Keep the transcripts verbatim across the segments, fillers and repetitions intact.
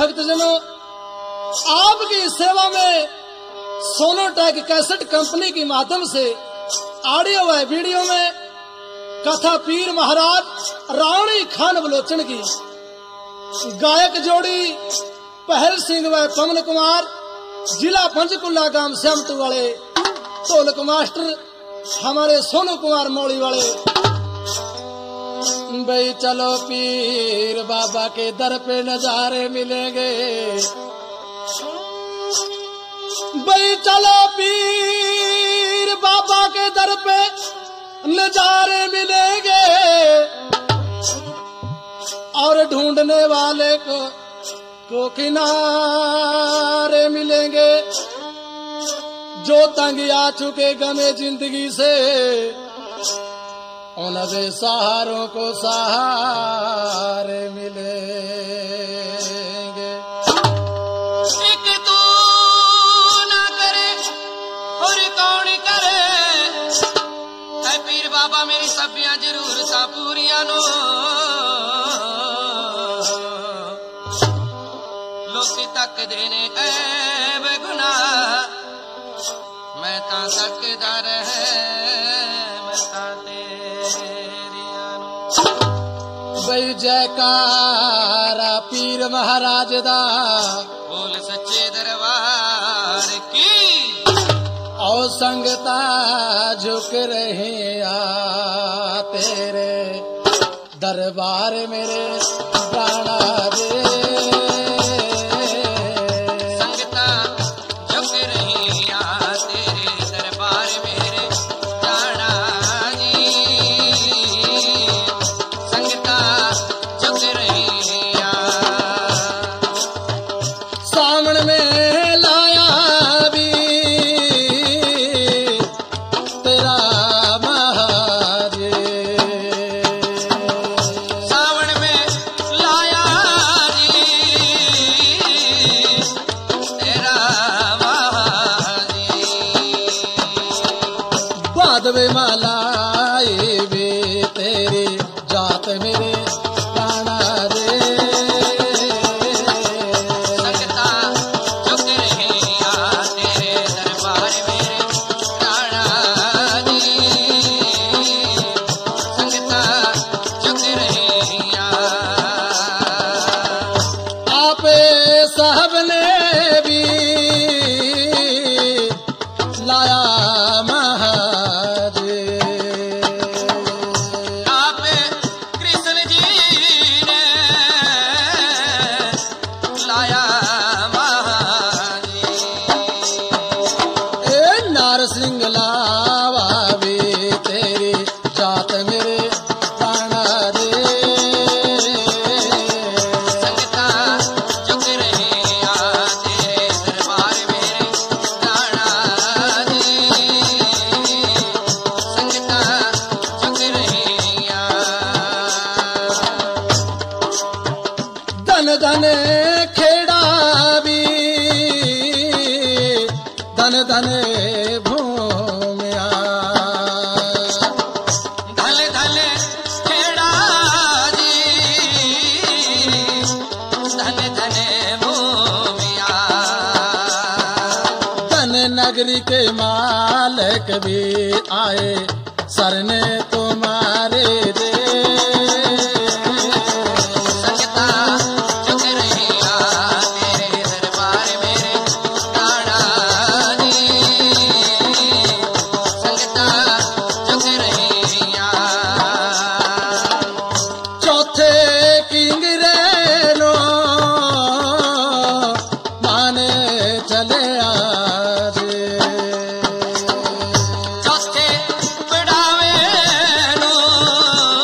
भक्तजनों, आपकी सेवा में सोनोटेक कैसेट कंपनी के माध्यम से ऑडियो व वीडियो में कथा पीर महाराज रानी खान बलोचन की गायक जोड़ी पहल सिंह व पवन कुमार, जिला पंचकुला गांव श्यामटू वाले, ढोलक मास्टर हमारे सोनू कुमार मौली वाले। भाई चलो पीर बाबा के दर पे नजारे मिलेंगे, भाई चलो पीर बाबा के दर पे नजारे मिलेंगे, और ढूंढने वाले को को किनारे मिलेंगे। जो तंग आ चुके गमे जिंदगी से, उन बेसहारों को सहारे मिलेंगे। एक तू ना करे और कौन करे, ऐ पीर बाबा मेरी सबियां जरूरतां पूरियां नो। लोकी तकदे ने ऐब गुनाह, मैं तां तकदा रहे मैं तां तेरियां नो। भाई जयकारा पीर महाराज दा, बोल सच्चे दरबार की। और संगता झुक रहे आ तेरे दरबार मेरे प्राणा दे। संगता झुक रही आ तेरे दरबार मेरे प्राणा जी। संगता झुक रही आ। सावन में लाया भी तेरा महाराज, सावन में लाया जी तेरा महाजी। बादवे मालाए वे तेरी जात मेरे प्राणा रे। संगता झुक रही आ तेरे दरबार मेरे प्राणा जी। संगता झुक रही आ। आपे साहब ने भी लाया महाराज, आप कृष्ण जी ने लाया महाजी। ए नारसिंह लावा भी तेरी जात मेरे प्राणा रे। संगता झुक रही आ तेरे दरबार मेरे प्राणा जी। संगता झुक रही आ। धन धन खेड़ा भी धन धन भूमिया, धल धल खेड़ा जी। धन धन भूमिया। धन नगरी के मालिक भी आए सरने तुम्हारे दे। संगता झुक रही आ तेरे दरबार मेरे प्राणा जी। संगता झुक रही आ। चौथे किंग रेनो माने चले आज, चौथे बढ़ावे नो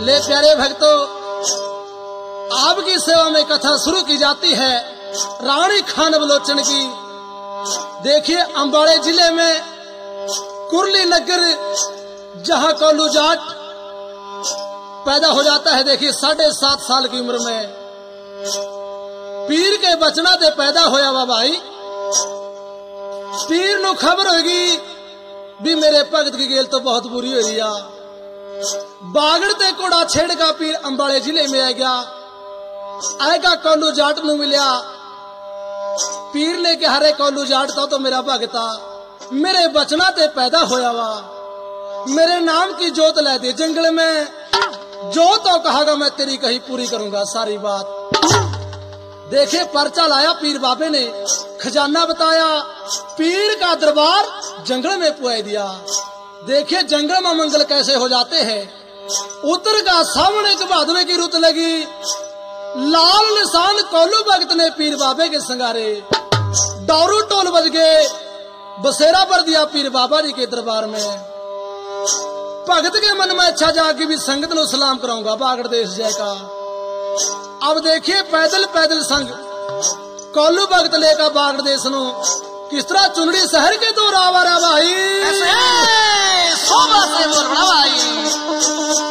ले प्यारे भक्तों, आपकी सेवा में कथा शुरू की जाती है रानी खान बलोचन की। देखिए अंबाड़े जिले में कुरली नगर जहां कोल्लू जाट पैदा हो जाता है। देखिए साढ़े सात साल की उम्र में पीर के बचना दे पैदा होया वा भाई। पीर नु खबर होगी भी मेरे भगत की गेल तो बहुत बुरी हो रही है। बागड़ते कोड़ा छेड़ का पीर अंबाड़े जिले में आ गया। आएगा कोल्लू जाट नु मिलिया। पीर ने कहा रे कोल्लू जाट तो, तो मेरा भगता मेरे बचना ते पैदा होया वा। मेरे नाम की जोत लै दे जंगल में, जो तो कहागा मैं तेरी कही पूरी करूंगा सारी बात। देखे पर्चा लाया पीर बाबे ने, खजाना बताया, पीर का दरबार जंगल में पुआ दिया। देखे जंगल में मंगल कैसे हो जाते हैं। उतर का सामने च भादवे की रुत लगी। लाल निशान कोल्लू भगत ने पीर बाबे के संगारे। दारू टोल बज गए, बसेरा भर दिया पीर बाबा जी के दरबार में। भगत के मन में इच्छा जागी भी संगत नु सलाम कराऊंगा बागड़ देश जय का। अब देखिए पैदल पैदल संग कोल्लू भगत लेकर बागड़ देश नु किस तरह चुनड़ी शहर के दो रावारा भाई। सोबा से बोल बड़ा भाई।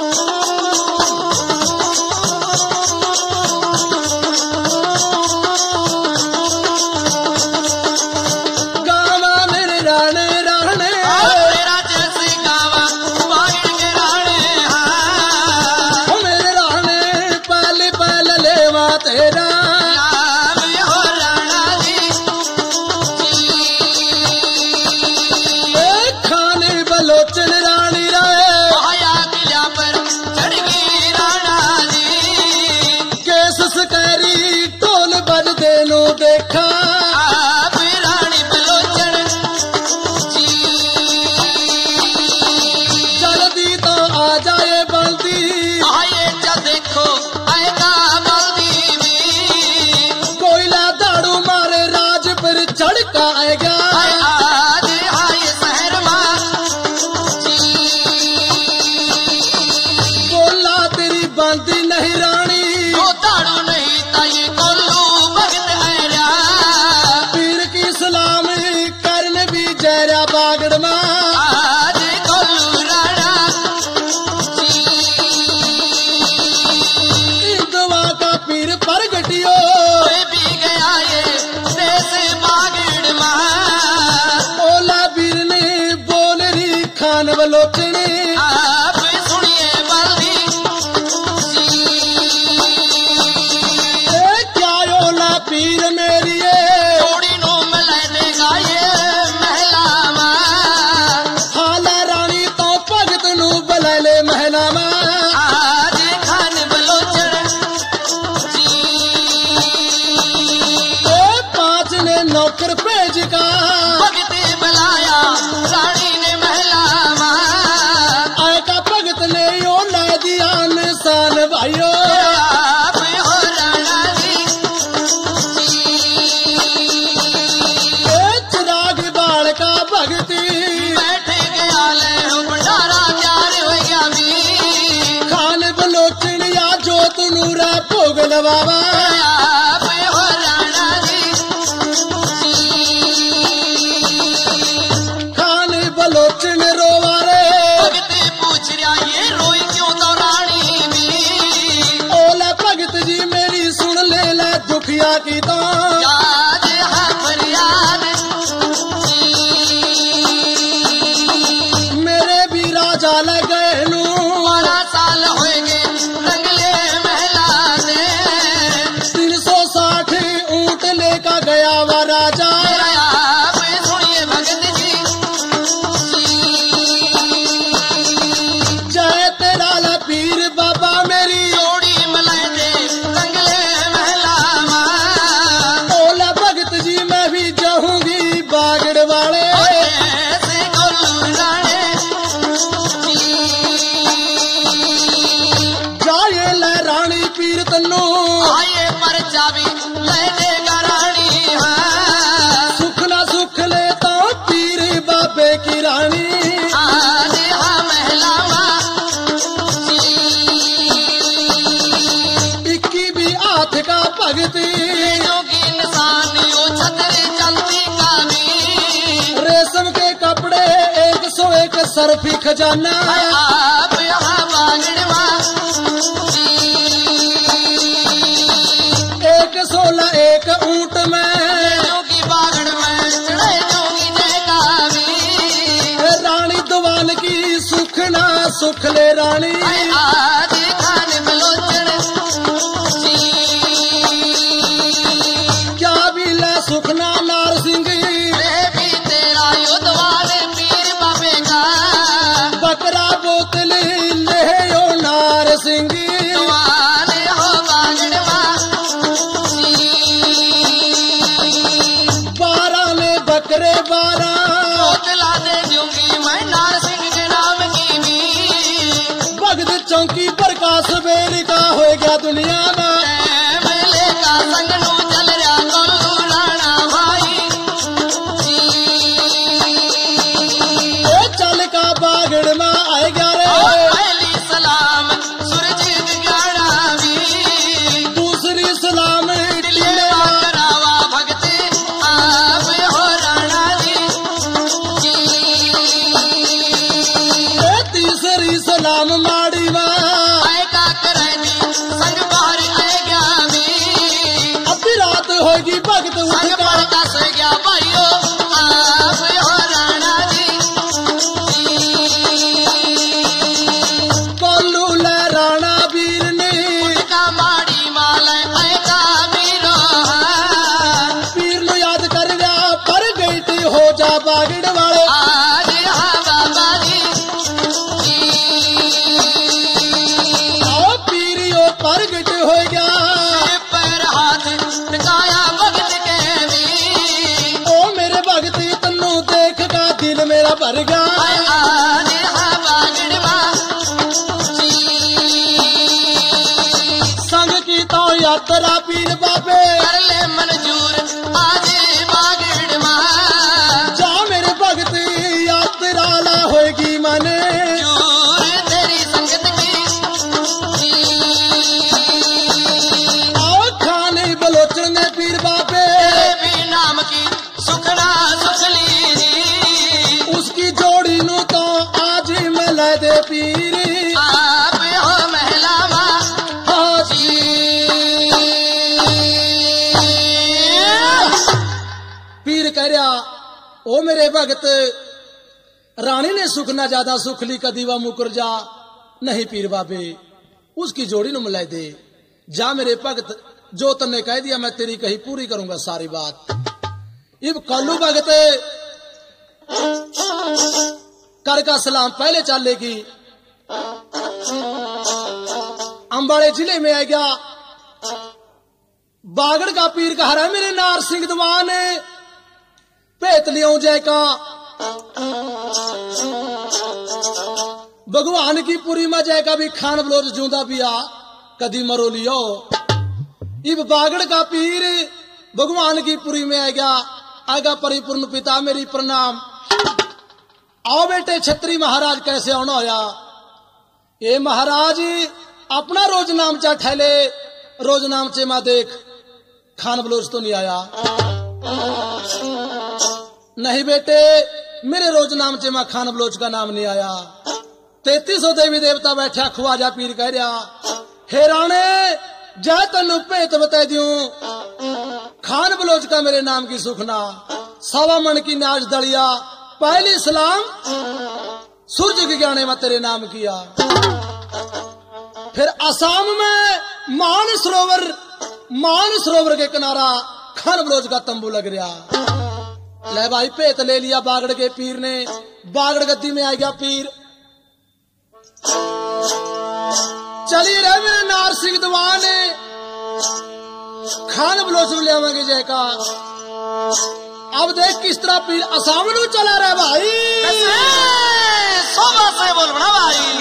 आप सुनिए बल्दी क्या ओला पीर मेरी थोड़ी नो मलने गाये महला हाला रानी तो भगत नु बलैले महला आज खान बलोचन पांच ने नौकर भेज का भगत बुलाया रानी ने महला भाइयों आप हो राणा जी चिराग बाल का भगती बैठे गया ले भंडारा चार हो गया मी खान बलोचन या जोत नूरा भोग लवावा। आप हो राणा जी खान बलोचन रोवा रे भगत पूछ रहा ये रोई क्यों तो रानी दुखिया की तो याद है फरियाद मेरे भी राजा लगे नू बारह साल होएंगे रंगले महला से तीन सौ साठ ऊंट लेकर गया वा राजा। आप सुनिए भगत जी जय तेरा ला पीर बाबा मेरी जोड़ी मलाई दे रंगले महला भगती योगी इंसान यो छतरी चलती कामी रेशम के कपड़े एक सौ एक सरफी खजाना आप यहाँ बागड़वा एक सोलह एक ऊंट में योगी बागड़ में चढ़े योगी जय कामी रानी दुआन की सुखना सुख ले रानी आदि खान बलोचन क्या भी ले सुखना नार सिंह रे भी तेरा युद्धवान पीर बाबे का बकरा बोतल ले ओ नार सिंह जवान हो बागड़वा बारह में बकरे बारह चला दे दूंगी मैं नार सिंह के नाम की भी भगत चौकी प्रकाश बेर का हो गया दुनिया में मेले का संगनू चल रहा गोलू राणा भाई ए चल का बागड़ में आए गया और रे पहली सलाम सुरजीत ग्यारह भी दूसरी सलाम दिले करावा भगते आप हो राणा जी ए तीसरी सलाम माड़ी में आए का करेगी संग बाहर आए गया भी अभी रात होगी भगत उठ संग का पर कस गया भाइयों आप हो राणा जी कोल्लू ले राणा वीर ने का माड़ी माल आएगा मीरो वीर नु याद कर गया पर गई हो जा बागड़ वाले आज हाँ बाबा जी आओ पीरियो पर गट हो गया सिर पर हाथ टिकाया भगत के भी ओ मेरे भगत तन्नू देख का दिल मेरा भर गया आज हाँ बागड़वा संग की तो यात्रा पीर बाबे कर ले मंजूर आज बागड़वा जा मेरे भगत यात्रा ला होगी मने चूर तेरी संगत की आओ खाने बलोचन ने पीर बाबे भी नाम की सुखना सुख लीजी उसकी जोड़ी नु तो आज ही मिला दे पीर आप हो महिला माँ हाजी पीर कह रहा ओ मेरे भगत रानी ने सुख ना ज्यादा सुख ली कदीवा मुकर जा नहीं पीर बाबे उसकी जोड़ी नु मिला दे जा मेरे भगत जो तन्ने कह दिया मैं तेरी कही पूरी करूंगा सारी बात इब कल्लू भगत कर का सलाम पहले चलेगी अंबाड़े जिले में आ गया बागड़ का पीर कह रहा है मेरे नार सिंह दवान भेत लियो जय का भगवान की पूरी में जय का भी खान बलोच जूंदा भी आ कदी मरो लियो इब बागड़ का पीर भगवान की पुरी में आ गया आगा परिपूर्ण पिता मेरी प्रणाम आओ बेटे छत्री महाराज कैसे आना होया ये महाराज अपना रोज नाम चा ठहले रोज नाम चे मा देख खान बलोच तो नहीं आया नहीं बेटे मेरे रोज नाम चे मा खान बलोच का नाम नहीं आया तैतीस सौ देवी देवता बैठा खुआजा पीर कह रहा हे राणे जा तेन भेत बता दियो खान बलोच का मेरे नाम की सुखना सवा मन की नाच दलिया पहली सलाम सूरज के ज्ञाने में तेरे नाम किया फिर असम में मान सरोवर मान सरोवर के किनारा खान बलोच का तंबू लग रहा ले भाई भेत ले लिया बागड़ के पीर ने बागड़ गद्दी में आ गया पीर चली रहे मेरे नार सिंह दवान खान बलोच में लियावेंगे जय का अब देख किस तरह पीर असम नु चला रहा भाई सोबा से बोल बड़ा भाई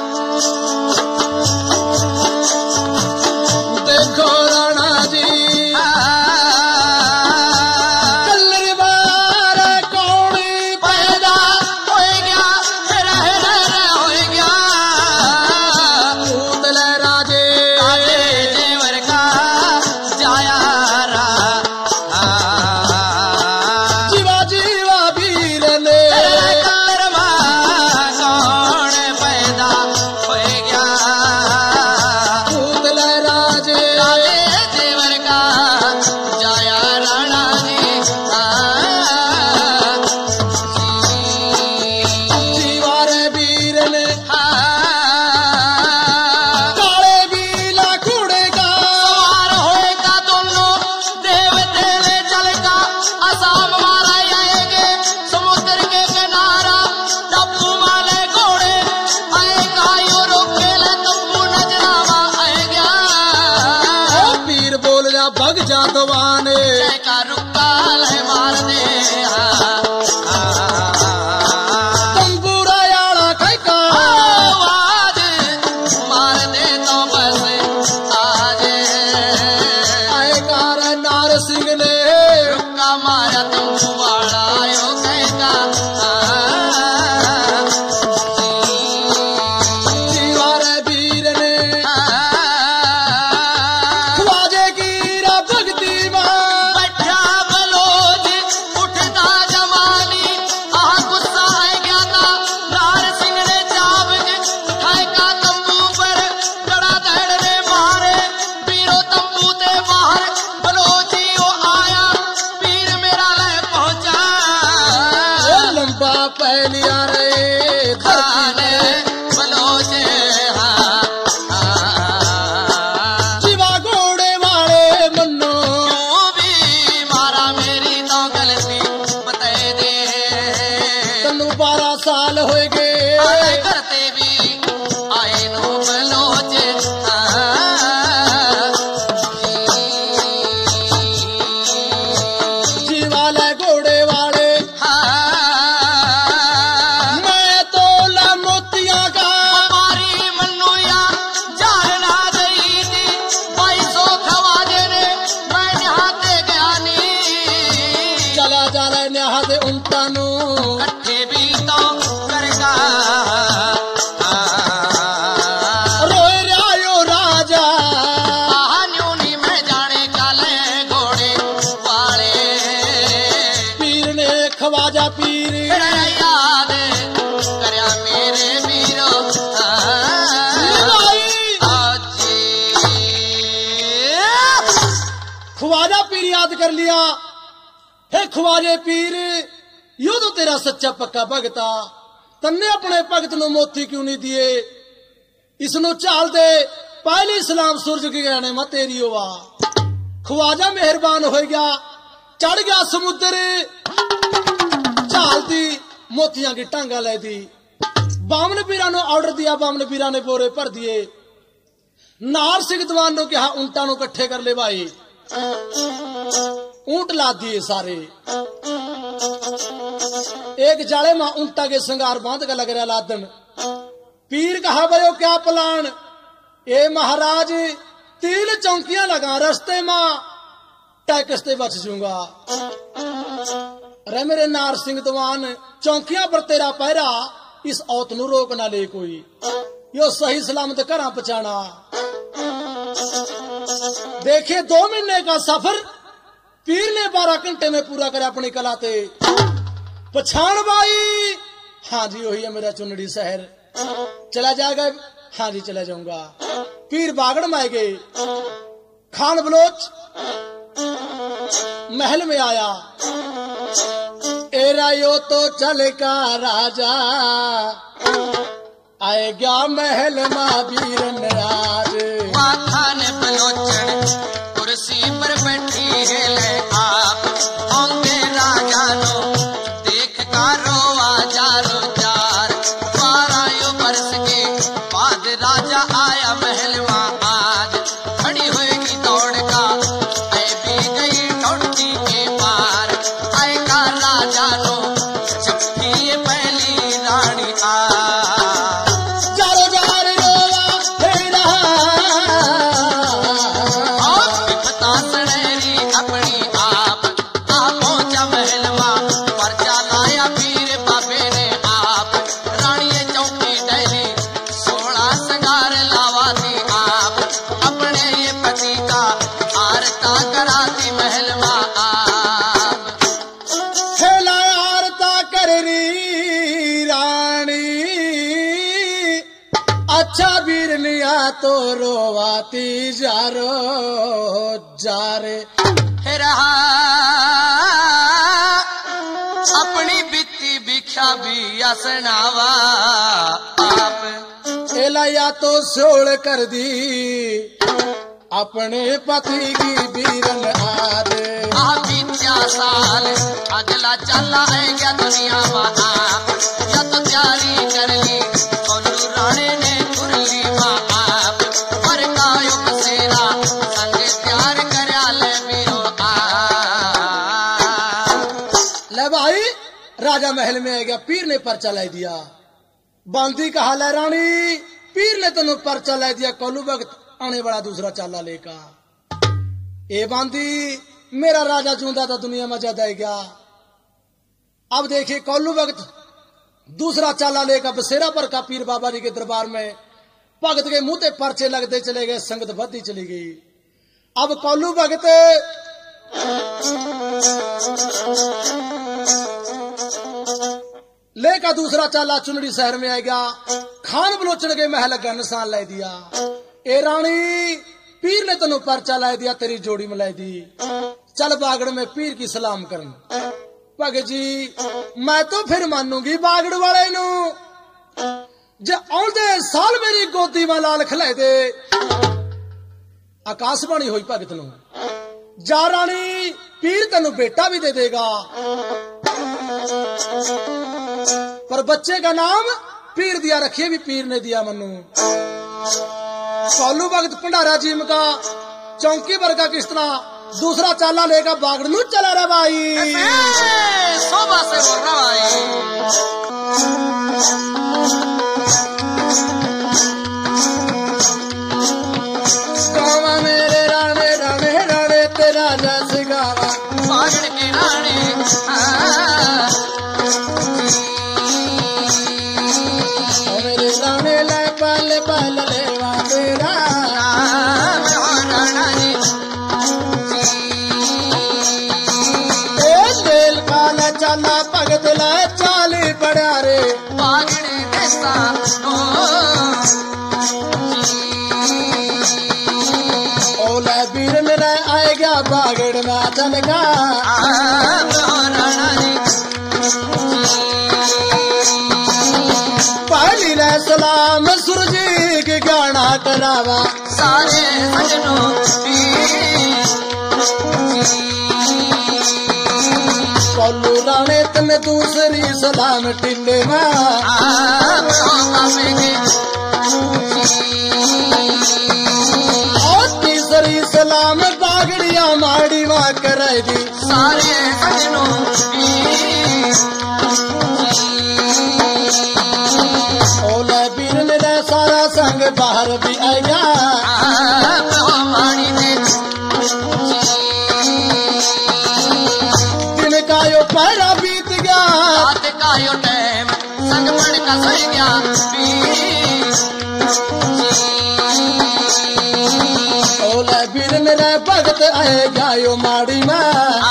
देखो राणा जी कल्ले बार कौड़ी पैदा हो गया तेरा है हो गया उतले राजे काले जेवर का जाया दवाने का रुक्का ले मार दे तंबूरा याड़ा कई का आवाज मार दे तो बस आज आए कार नार सिंह ने रुक्का मारा तंबू वाला यो कहेगा दीवार वीर ने ख्वाजे की रा भक्ति मां बैठा बलोच उठता जवानी आह गुस्सा है गया था नार सिंह ने चाबक उठाए का तंबू पर गड़ा दहड़ने मारे पीरो तंबू ते बाहर बलोची वो आया पीर मेरा ले पहुंचा ओ लंबा पहलिया रे खाने बलोचे हाँ जीवा घोड़े वाले मन्नो क्यों भी मारा मेरी तो गलती बता दे तनु बारह साल हो गए आए करते भी आए नो बलोचे जीवाले घोड़े वाले मैं तो ला मोतिया का हमारी मनुया जान ना गई थी भाई सो खवाजे ने मैं नहाते गया नी चला जाला न्याह दे उनता नु कट्ठे भी तो करगा रोए रायो राजा कहानियों में जाने काले घोड़े वाले पीर ने खवाजा पीर फिर याद करया मेरे वीरो लगाई आजी ख्वाजा पीर याद कर लिया हे ख्वाजे पीर यो तो तेरा सच्चा पक्का भगता तन्ने अपने भगत नु मोती क्यों नहीं दिए इसनु चाल दे पहली सलाम सूरज की गहने मत तेरी होवा ख्वाजा मेहरबान हो गया चढ़ गया समुद्र चाल दी मोतियां की टांगा ले दी बामन पीरा नु ऑर्डर दिया बामन पीरा ने बोरे भर दिए नार सिंह दवान नु कहा ऊंटा नु इकट्ठे कर ले भाई ऊंट ला दिए सारे एक जाले मां ऊंटा के संगार बांध का लग रहा लादन पीर कहा भाई क्या प्लान ए महाराज तीन चौकियां लगा रास्ते मां टैक्स से बच जूंगा अरे मेरे नार सिंह दवान चौकियां पर तेरा पहरा इस औत नु रोक ना ले कोई यो सही सलामत घरा पहुंचाना देखे दो महीने का सफर पीर ने बारह घंटे में पूरा कर अपनी कला ते पछाण भाई हाँ जी वही है मेरा चुनड़ी शहर चला जाएगा हाँ जी चला जाऊंगा पीर बागड़ में गए खान बलोच महल में आया एरा यो तो चल का राजा आए गया महल मां वीर नार माथा ने बलोचन कुर्सी पर बैठी है ले आप होंगे राजा नो देख का रोवा जारो जार बारह यो बरस के बाद राजा आया महल मां आज खड़ी होएगी दौड़ का ऐ भी गई दौड़ती के पार आएगा राजा नो जबकि ये पहली रानी आ जारो जार रोवा तेरा विपता सड़ेरी अपनी आप आ पहुंचा महल मां पर्चा लाया पीर बाबे ने आप रानी चौकी डैली सोलह संगार लावा थी आप अपने ये पति का आरता कराती महल मां आप खेला आरता कर री रानी अच्छा बीरनिया तो रोवाती जारो जारे फिर अपनी बीती भिक्षा भी असनावा आप एलाया तो सोल कर दी अपने पति की बीरन आद आ बीत्या साल अगला चला है क्या दुनिया में आप या तो तैयारी कर ली और राणे ने कुरली माँ आप और कायो बसेरा संग प्यार कर ले मेरो राजा महल में आ गया, पीर ने पर्चा ला दिया। बांदी कहा ले रानी, पीर ने तेन पर्चा ला दिया, कौलू भगत आने वाला दूसरा चाला लेका। ए बांदी, मेरा राजा जूंदा था दुनिया में ज्यादा है गया। अब देखिए कौलू भगत दूसरा चाला लेकर बसेरा पर का पीर बाबा जी के दरबार में भगत के मुंह पे पर्चे लगते चले गए, संगत बढ़ती चली गई। अब कौलू भगत लेका दूसरा चाला चुनड़ी शहर में आ गया, खान बलोचन के महल का निशान ला दिया। ए रानी, पीर ने तेन पर्चा ला दिया, तेरी जोड़ी में ला दी, चल बागड़ में पीर की सलाम करन। भगत जी, मैं तो फिर मानूंगी बागड़ वाले नू, जे आउंदे साल मेरी गोदी में लाल खिलाए दे। आकाशवाणी हुई भगत नू, जा रानी, पीर तेन बेटा भी दे देगा, पर बच्चे का नाम पीर दिया रखिए, भी पीर ने दिया मनु। कौलू भगत भंडारा जीम का चौकी वर्गा किस तरह दूसरा चाला लेकर बागड़ नू चला रहा भाई। शोभा से बोल रहा भाई। गावा मेरे राणे राणे राणे तेरा जैसे गावा, बागड़ की रानी मेरे राणे ला पल पल लेवा तेरा। चाला भगत ला चाली बड़ा रे, बागड़ देसा ओला वीर मेरा आए गया बागड़ में चलगा। पहली ने सलाम सूरज के गाना करावा, सारे सजनों कौलू राणे तने दूसरी सलाम टिंडे में। और तीसरी सलाम बागड़िया माड़ी माँ कराई दी, सारे सजनों ओला वीर मेरा सारा संग बाहर भी आया। दिन का यो पहरा बीत गया, रात का यो टाइम संग पड़ का सही गया। ओला वीर मेरा भगत आए गया यो माड़ी में।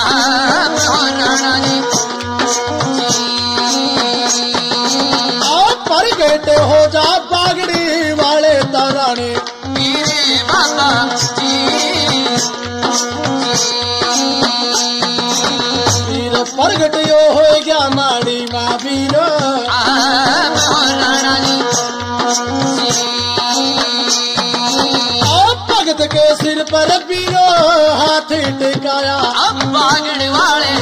पर गेटे हो जा बागड़ी वाले तराने, मेरे बाबा जी वीर प्रगट यो हो गया माड़ी माँ वीरो। भगत के सिर पर वीरो हाथ टिकाया, अब बागड़ वाले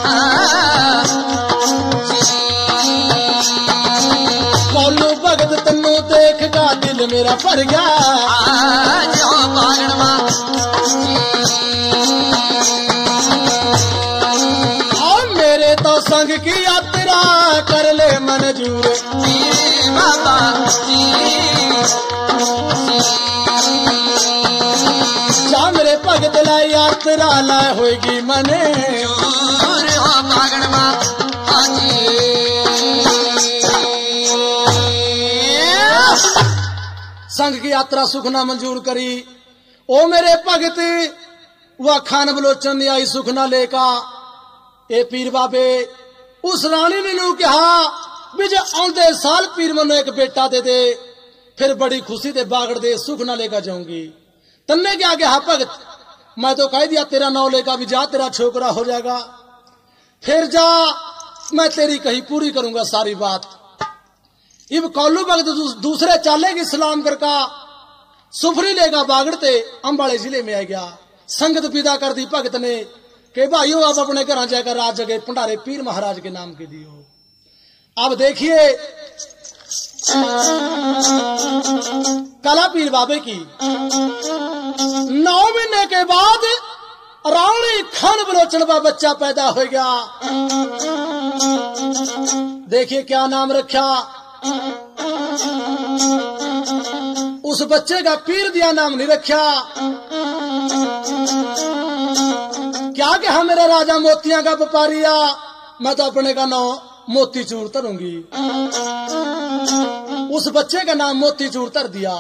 कौलू भगत तन्नू देख का दिल मेरा भर गया। और मेरे तो संग की यात्रा कर ले मंजूर, बाबा जा मेरे भगत ला यात्रा ला होगी मने। बागड़ माँ संघ की यात्रा सुखना मंजूर करी। ओ मेरे भगत वह खान बलोचन ने आई सुखना लेका। ए पीर बाबे उस रानी ने नू कहा भी जे आंदे साल पीर मनो एक बेटा दे दे, फिर बड़ी खुशी दे बागड़ दे सुखना लेकर जाऊंगी। तन्ने क्या कहा भगत, मैं तो कह दिया तेरा नौ लेका भी जा, तेरा छोकरा हो जाएगा, फिर जा, मैं तेरी कहीं पूरी करूंगा सारी बात। इब कौलू भगत दूसरे चाले की सलाम करका सुफरी लेगा बागड़ते अंबाड़े जिले में आ गया। संगत विदा कर दी भगत ने कि भाइयों आप अपने घर जाकर राज जगह भंडारे पीर महाराज के नाम के दियो। अब देखिए कला पीर बाबे की नौ महीने के बाद रानी खान बलोचन का बच्चा पैदा हो गया। देखिए क्या नाम रखा उस बच्चे का, पीर दिया नाम नहीं रखा। क्या कहा मेरा राजा मोतियां का व्यापारिया, मैं तो अपने का नाम मोती चूर तरूंगी। उस बच्चे का नाम मोती चूर तर दिया।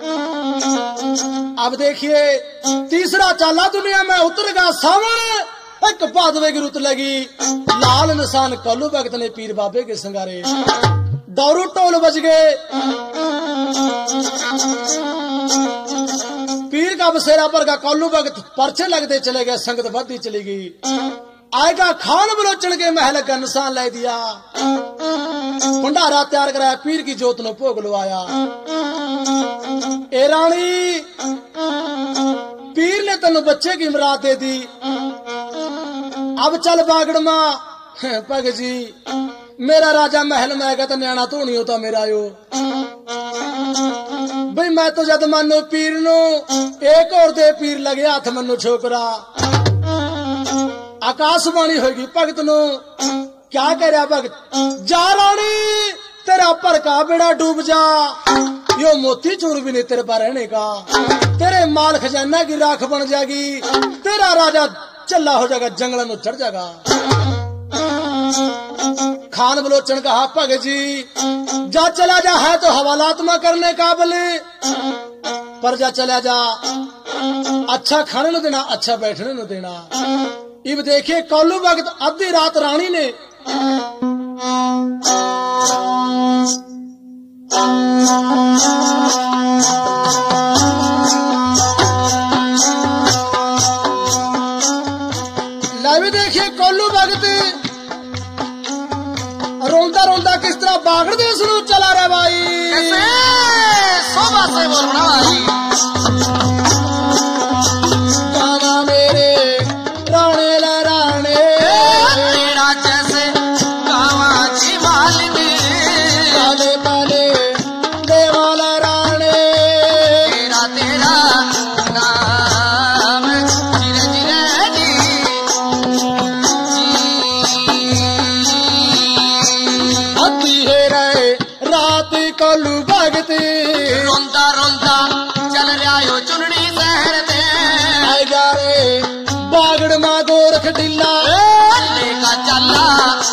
अब देखिए तीसरा चाला दुनिया में उतर गया सावन, एक पादवे की रुत लगी, लाल निशान कल्लू भगत ने पीर बाबे के संगारे, दौरू टोल बज गए। पीर का बसेरा पर का कल्लू भगत पर्चे लगते चले गए, संगत बढ़ती चली गई। आएगा खान बलोचन के महल का निशान ले दिया, भंडारा तैयार कराया, पीर की जोत नो भोग लवाया। ए रानी पीर ने तेन बच्चे की मराद दे दी, अब चल बागड़ मां। पग जी मेरा राजा महल में आएगा तो न्याणा तो नहीं होता मेरा यो, भाई मैं तो जद मानो पीर नो एक और दे पीर लगे हाथ मनो छोकरा। आकाशवाणी होगी भगत नो, क्या कह रहा भगत, जा रानी तेरा पर का बेड़ा डूब जा, यो मोती चूर भी नहीं तेरे पर रहने का, तेरे माल खजाना की राख बन जाएगी, तेरा राजा चल्ला हो जाएगा, जंगल में चढ़ जाएगा। खान बलोचन कहा भगत जी जा चला जा, है तो हवालात्मा करने का बले, पर जा चला जा, अच्छा खाने न देना, अच्छा बैठने न देना। इब देखिए कौलू भगत आधी रात रानी ने लाइव देखिए कौलू भगत रोंदा रोंदा किस तरह बागड़ दे सुनो चला रहा भाई, सोबा से बोलना भाई। गाना मेरे राणे ला राणे, तेरा जैसे गावा जी मालिनी, काले काले देवाला राणे, तेरा तेरा नाम जिरे जिरे जी अति है रे रात कलू भगत, रोंदा रोंदा चल रहा यो चुनड़ी शहर दे, आए जा रे बागड़ मां गोरख ढिल्ला, लेका चला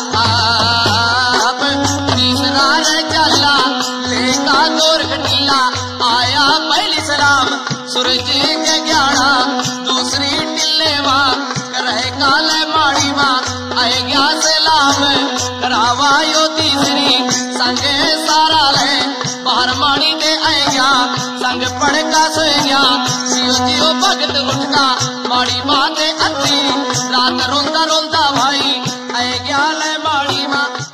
आप तीसरा रे चला, लेका गोरख ढिल्ला, आया पहली सलाम सूरज के ग्यारह, दूसरी टिल्ले माँ रहे काले माड़ी माँ, आए गया सलाम करावा यो तीसरी, संगे सारा ले बाहर माड़ी के आए गया, संग पड़ का सोए गया, जियो जियो भगत उठका माड़ी माँ के अति, रात रोंदा रोंदा भाई आए गया ले माड़ी माँ।